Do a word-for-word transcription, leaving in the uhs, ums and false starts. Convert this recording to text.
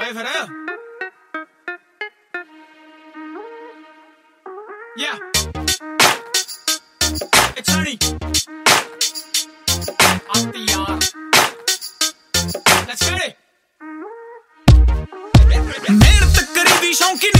ਆਏ ਫਿਰ Yeah It's Ernie ਆਤੀ ਯਾਰ Let's get it ਮਿਹਨਤ ਕਰੀ ਦੀ ਸ਼ੌਂਕੀ